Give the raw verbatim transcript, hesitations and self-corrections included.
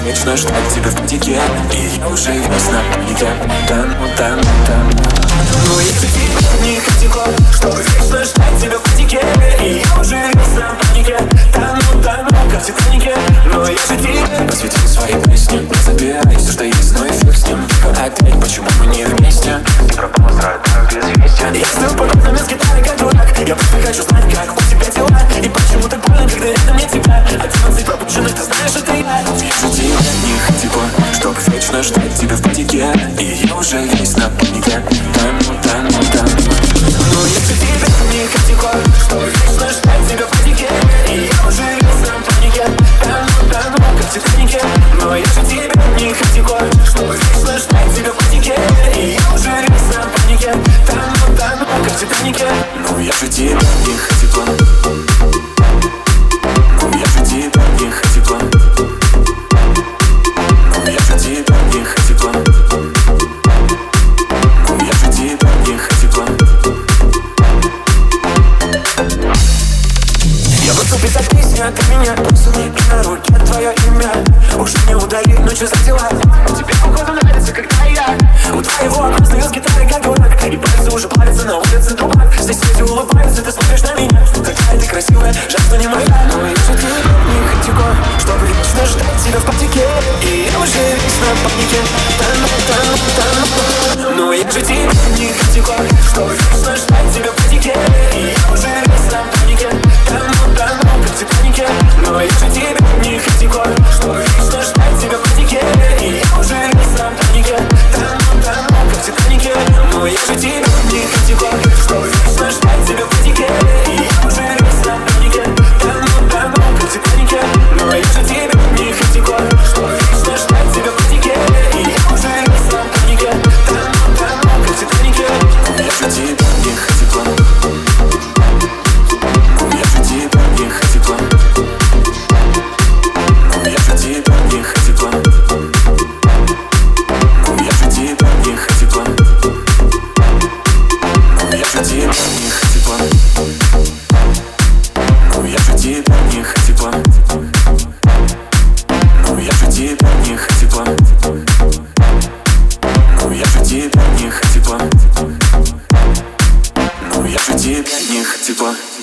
вечно ждать тебя в бутике, и я уже весь на панике. Тону, тону, тону. Но если тебе не хотело, чтобы вечно ждать тебя в бутике, и я уже весь на панике. Тону, тону, как в Титанике. Но я же тебе посвятил свои песни. Не забирай все, что есть, но и фиг с ним. Опять, почему мы не вместе? И пропал сразу без вести. Я стою по окнам с гитарой, как дурак. Я просто хочу знать, как у тебя дела. И почему так больно, когда рядом нет тебя. Одиннадцать пропущенных, ты знаешь, это я. Я же тебе не хотела, чтобы вечно ждать тебя в бутике, и я уже весь на панике. Тону, тону, тону. Но если тебе не хотела, чтобы вечно ждать тебя в бутике, и я уже весь на панике. Тону, тону, как в Титанике. Но я же тебе не хотела, чтобы вечно ждать тебя в бутике, и я уже весь на панике. Тону, тону, как в Титанике. Но я же тебе не хотела. Ну я же тебя не хотела. Ну я же тебя не хотела. Ну я же тебя не хотела. Я буду писать песни от меня, и на руке твое имя. Уже не удалить, но что за дела? Тебе походу нравится, когда я у твоего окна стою с гитарой, как дурак. И пальцы уже плавятся на улице дурак. Здесь люди улыбаются, ты смотришь на меня. Какая ты красивая, жаль, что не моя. Но я же тебе не хотела, чтобы вечно ждать тебя в панике, и я уже весь на панике. Тону, тону, тону. Но я же тебе не хотела, чтобы вечно ждать тебя в панике, и я уже весь на панике. Тону, тону, как в Титанике. Но я же тебе не хотела, чтобы вечно ждать тебя в панике, и я уже весь на панике. Тону, тону, как в Титанике. Но я же тебе не хотела, чтобы вечно ждать тебя в панике, и я уже весь на панике. Тону, тону, как в Титанике. Но я же тебе не хотела, чтобы вечно ждать тебя в панике, и я уже весь на панике. Тону, тону, как в Титанике. Но я же тебе не хотела. Ну я же тебя не хотела. Ну я же тебя не хотела. Ну я же тебя не хотела. Ну я же тебя не хотела. Ну я же тебя не хотела. Ну я же тебя не хотела. Ну я же тебя не хотела. Ну я же тебя не хотела.